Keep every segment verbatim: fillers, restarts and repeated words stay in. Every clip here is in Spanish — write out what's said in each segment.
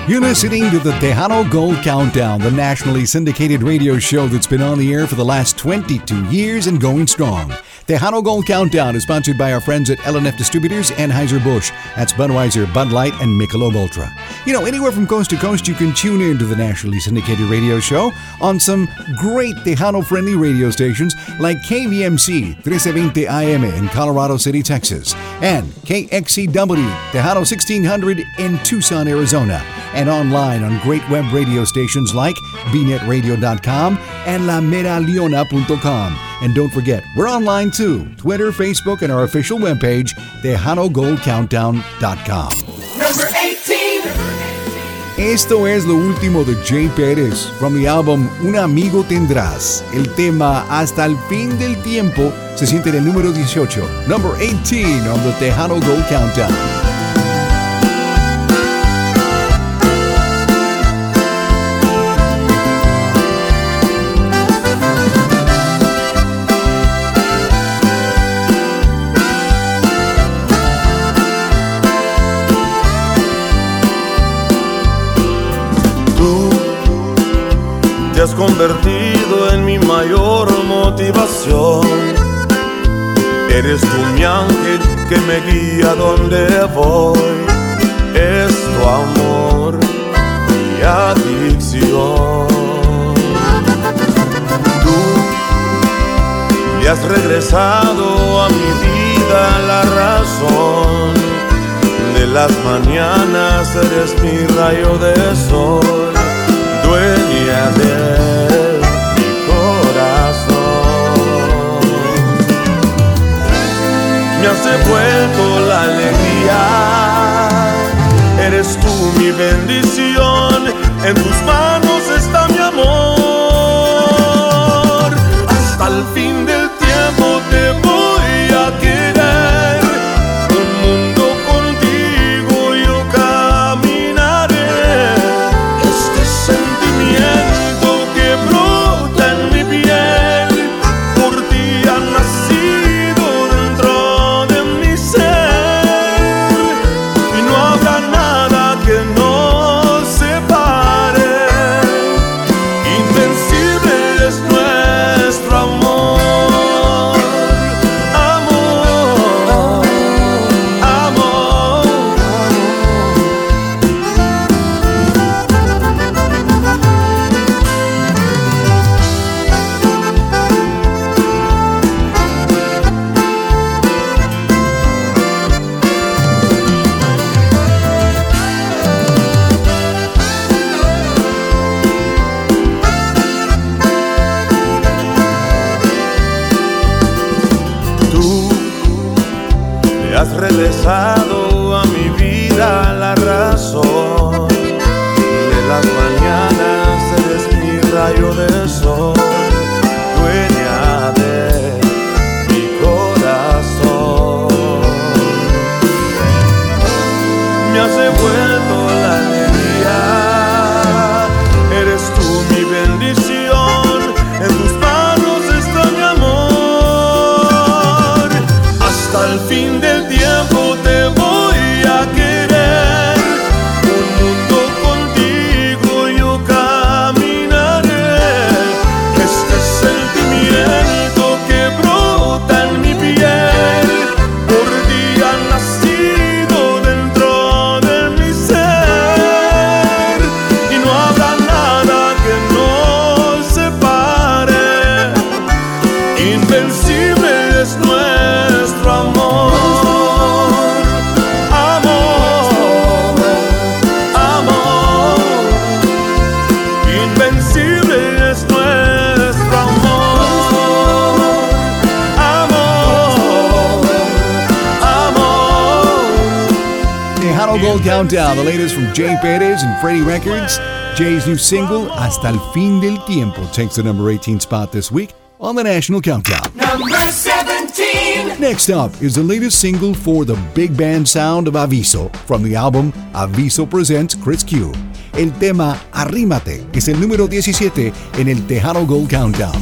You're listening to the Tejano Gold Countdown, the nationally syndicated radio show that's been on the air for the last twenty-two years and going strong. Tejano Gold Countdown is sponsored by our friends at L and F Distributors, Anheuser-Busch. That's Budweiser, Bud Light, and Michelob Ultra. You know, anywhere from coast to coast, you can tune in to the nationally syndicated radio show on some great Tejano-friendly radio stations like K V M C thirteen twenty A M in Colorado City, Texas, and K X C W Tejano sixteen hundred in Tucson, Arizona, and online on great web radio stations like b net radio dot com and la mera leona dot com. And don't forget, we're online too. Twitter, Facebook, and our official webpage, tejano gold countdown dot com. Number eighteen. Esto es lo último de Jay Pérez, from the album Un Amigo Tendrás. El tema Hasta el Fin del Tiempo se siente en el número dieciocho. Number eighteen on the Tejano Gold Countdown. Te has convertido en mi mayor motivación. Eres tú mi ángel que me guía donde voy. Es tu amor mi adicción. Tú le has regresado a mi vida la razón. De las mañanas eres mi rayo de sol, dueña de mi corazón. Me has devuelto la alegría, eres tú mi bendición, en tus manos está mi amor. Hasta el fin del tiempo te voy a querer, un mundo contigo yo caminaré. Este sentimiento que brota en mi piel, por ti ha nacido dentro de mi ser, y no habrá nada que nos separe. Invencible es nuestro amor. Amor, amor. Tú le has regresado a mi vida la razón. De las mañanas eres mi rayo de sol, dueña de mi corazón. Me has devuelto la alegría, eres tú mi bendición, en tus manos está mi amor. Hasta el fin del tiempo te voy a querer, un mundo contigo yo caminaré. Este sentimiento que brota en mi piel, por ti ha nacido dentro de mi ser, y no habrá nada que nos separe. Invencible es nuestro amor. Amor, amor. Invencible es nuestro amor. Amor, amor. Tejano Gold Countdown, the latest from Jay Perez and Freddie Records. Jay's new single, Hasta el Fin del Tiempo, takes the number eighteen spot this week on the National Countdown. Number seventeen. Next up is the latest single for the big band sound of Aviso from the album Aviso Presents Chris Q. El tema Arrímate es el número diecisiete en el Tejano Gold Countdown.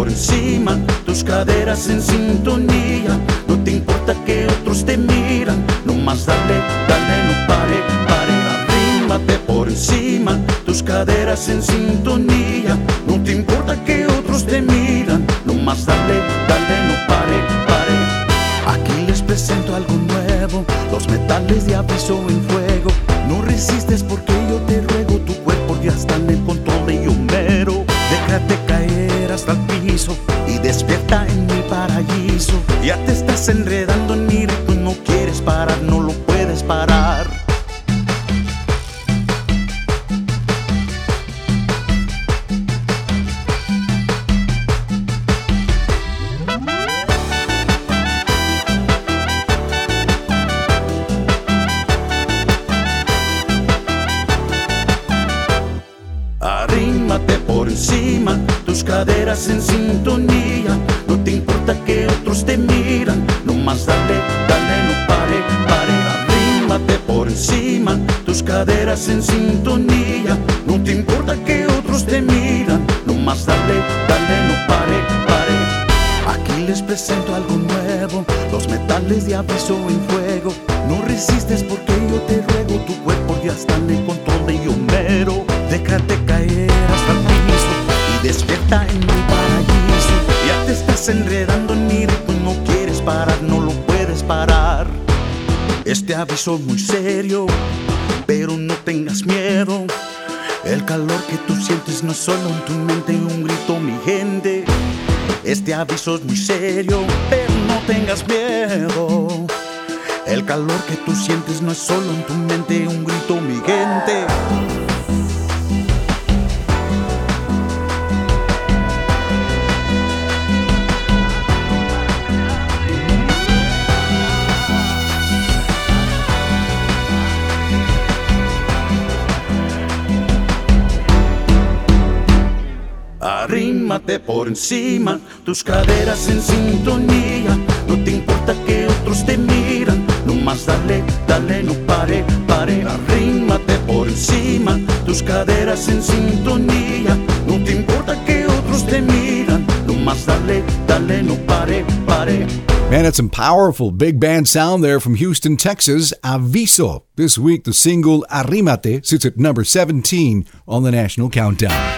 encima, tus caderas en sintonía. No te importa que otros te miran, nomás dale, dale, no pare, pare. Arrímate por encima, tus caderas en sintonía. No te importa que otros te miran, nomás dale, dale, no pare, pare. Aquí les presento algo nuevo, los metales de aviso en fuego. No resistes porque yo te ruego, tu cuerpo ya está en el control de Homero. Déjate caer hasta el piso y despierta en mi paraíso. Ya te estás enredando en mi ritmo, no quieres parar, no lo puedes parar. Arrímate por encima, tus caderas en sintonía. No te importa que otros te miran, nomás dale, dale, no pare, pare. Arrímate por encima, tus caderas en sintonía. No te importa que otros te miran, nomás dale, dale, no pare, pare. Aquí les presento algo nuevo, los metales de aviso en fuego. No resistes porque yo te ruego, tu cuerpo ya está en el control de Homero. Déjate caer hasta el piso y despierta en mi paraíso. Ya te estás enredando en mi ritmo, no quieres parar, no lo puedes parar. Este aviso es muy serio, pero no tengas miedo. El calor que tú sientes no es solo en tu mente, un grito, mi gente. Este aviso es muy serio, pero no tengas miedo. El calor que tú sientes no es solo en tu mente, un grito, mi gente. Arrímate por encima, tus caderas en sintonía. No te importa que otros te miran, nomás dale, dale, no pare, pare. Arrímate por encima, tus caderas en sintonía. No te importa que otros te miran, nomás dale, dale, no pare, pare. Man, it's some powerful big band sound there from Houston, Texas. Aviso. This week, the single Arrímate sits at number seventeen on the National Countdown.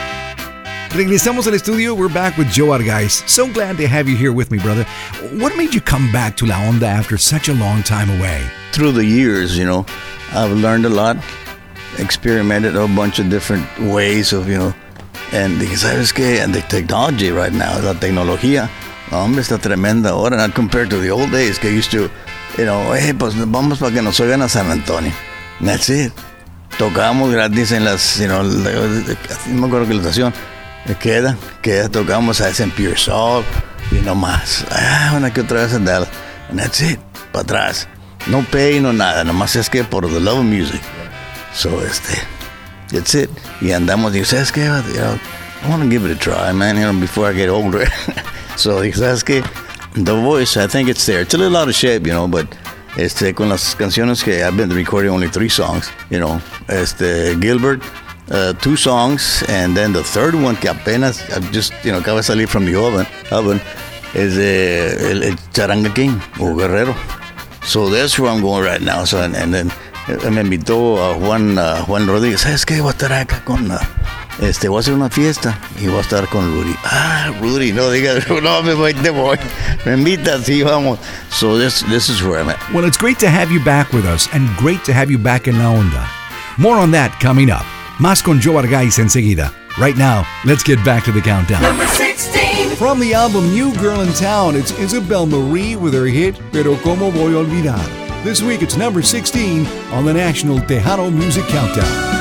Regresamos al estudio. We're back with Joe Argaiz. So glad to have you here with me, brother. What made you come back to La Onda after such a long time away? Through the years, you know, I've learned a lot, experimented a bunch of different ways of, you know, and ¿sabes qué? And the technology right now, la tecnología, hombre, está tremenda ahora, not compared to the old days que used to, you know, hey, pues vamos para que nos oigan a San Antonio. And that's it. Tocábamos gratis en las, you know, no me acuerdo qué la estación. Queda, queda, tocamos a ese en Pure Salt y no más. Ah, una que otra vez en Dallas. And that's it, para atrás. No pay, no nada, nomás es que por the love of music. So, este, that's it. Y andamos, digo, ¿sabes qué? You know, I want to give it a try, man, you know, before I get older. So, digo, ¿sabes qué? The voice, I think it's there. It's a little out of shape, you know, but este, con las canciones que I've been recording only three songs, you know, este, Gilbert, Uh, two songs, and then the third one que apenas uh, just, you know, acaba de salir from the oven, oven is uh, el, el Charanga King, o Guerrero. So that's where I'm going right now. So, and, and then uh, me invitó a Juan, uh, Juan Rodríguez. ¿Sabes qué? Voy a estar acá con, uh, este, voy a hacer una fiesta y voy a estar con Rudy. Ah, Rudy, no diga, no, me voy, te voy. Me invita, sí, vamos. So this, this is where I'm at. Well, it's great to have you back with us, and great to have you back in La Onda. More on that coming up. Más con Joe Argaiz enseguida. Right now, let's get back to the countdown. Number sixteen. From the album New Girl in Town, it's Isabel Marie with her hit, Pero Como Voy a Olvidar. This week, it's number sixteen on the National Tejano Music Countdown.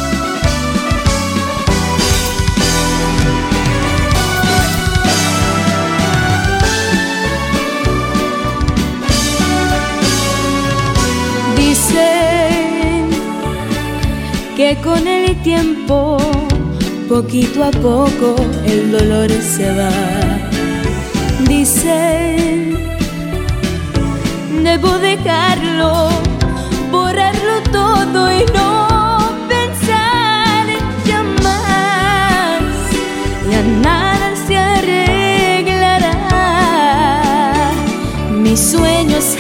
Que con el tiempo, poquito a poco, el dolor se va. Dicen, debo dejarlo, borrarlo todo y no pensar en ya más. Ya nada se arregla.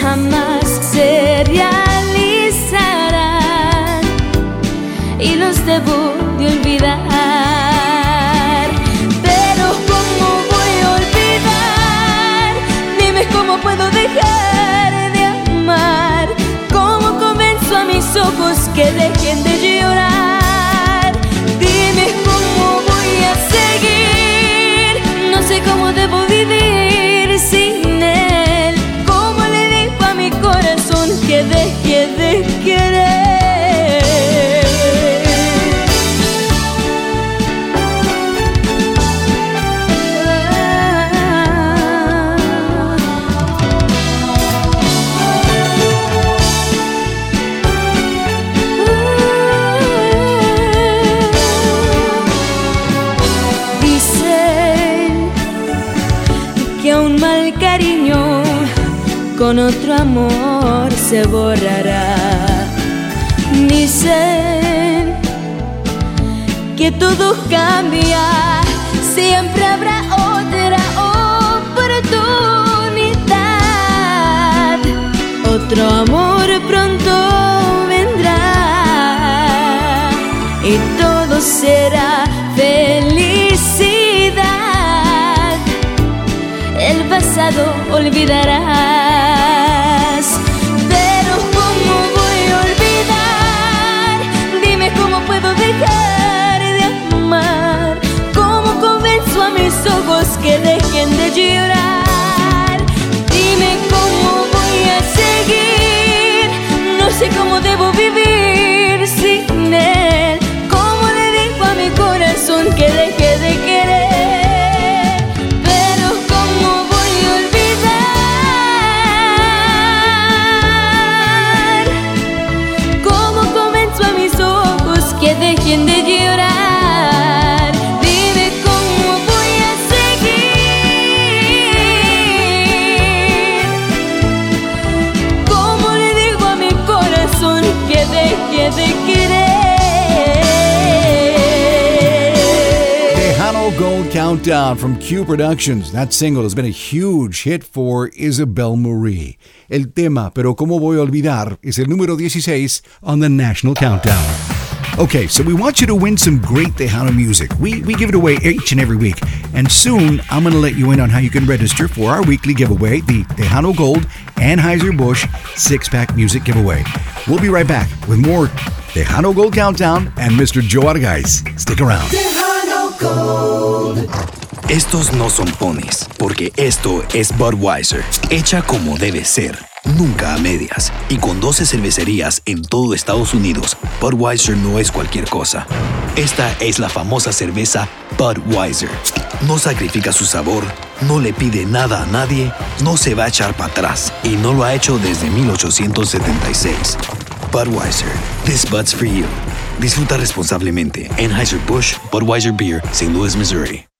jamás se realizarán y los debo de olvidar. Pero ¿cómo voy a olvidar? Dime cómo puedo dejar de amar. ¿Cómo convenzo a mis ojos que dejen de llorar? Dime cómo voy a seguir. No sé cómo debo vivir sin él. ¿Cómo le digo a mi corazón que deje de querer? Con otro amor se borrará. Dicen que todo cambia, siempre habrá otra oportunidad. Otro amor pronto vendrá y todo será felicidad. El pasado olvidarás. Pero ¿cómo voy a olvidar? Dime cómo puedo dejar de amar. ¿Cómo convenzo a mis ojos que dejen de llorar? Dime cómo voy a seguir. No sé cómo debo vivir sin él. ¿Cómo le digo a mi corazón que deje de querer? Que dejen de llorar. Dime cómo voy a seguir. ¿Cómo le digo a mi corazón que deje de querer? Tejano Gold Countdown from Q Productions. That single has been a huge hit for Isabel Marie. El tema, pero cómo voy a olvidar, is el número dieciséis on the National Countdown. Okay, so we want you to win some great Tejano music. We we give it away each and every week. And soon, I'm going to let you in on how you can register for our weekly giveaway, the Tejano Gold Anheuser-Busch six-pack music giveaway. We'll be right back with more Tejano Gold Countdown and Mister Joe Argaiz. Stick around. Tejano Gold. Estos no son ponis, porque esto es Budweiser, hecha como debe ser. Nunca a medias. Y con doce cervecerías en todo Estados Unidos, Budweiser no es cualquier cosa. Esta es la famosa cerveza Budweiser. No sacrifica su sabor, no le pide nada a nadie, no se va a echar para atrás y no lo ha hecho desde mil ochocientos setenta y seis. Budweiser, this Bud's for you. Disfruta responsablemente. Anheuser-Busch Budweiser Beer, Saint Louis, Missouri.